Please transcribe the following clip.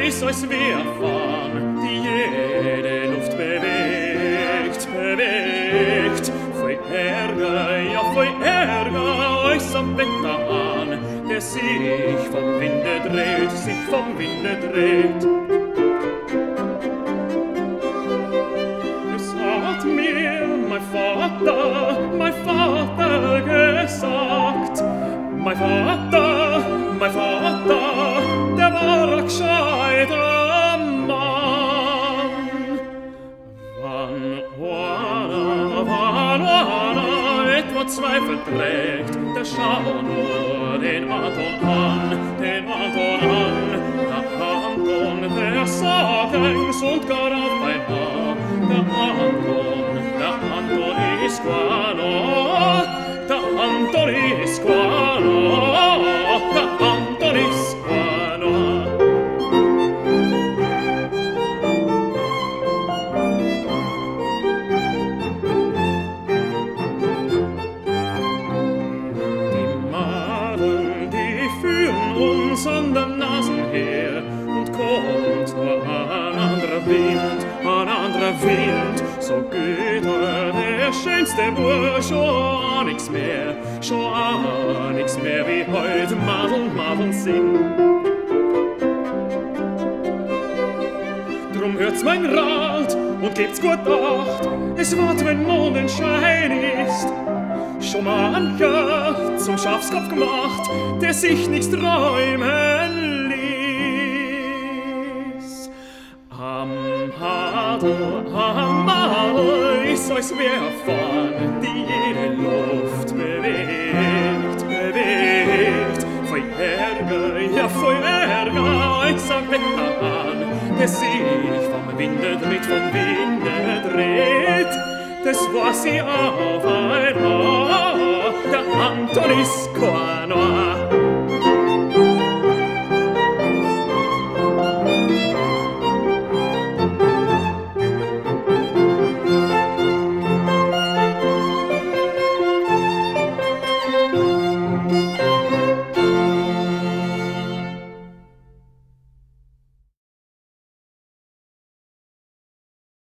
ist als wär von, die jede Luft bewegt, bewegt. Voll Ärger, euch am Wetterhahn, der sich vom Winde dreht, sich vom Winde dreht. Es hat mir mein Vater gesagt, mein Vater, der war ein gescheiter Mann. Wann einer etwa Zweifel trägt, der schau nur den Anton an, den Anton an. Der Anton, der sagt eins und gar auf einmal, der Anton ist guano, der Anton ist guano, der Anton ist guano. Die Maden, die führen uns an der Nasen her, und kommt nur ein anderer Wind, so geht der schönste Bursch schon nix mehr wie heute Madeln singen. Drum hört's mein Rat und gebt's gut Acht, es wird, wenn Mondenschein ist, schon mancher zum Schafskopf gemacht, der sich nichts träumen ließ. Am Madel ist als wär von, die jede Luft bewegt, bewegt. Voll Ärger, euch sagt Wetterhahn, der sich vom Winde dreht, das war sie auf einmal, der Anton ist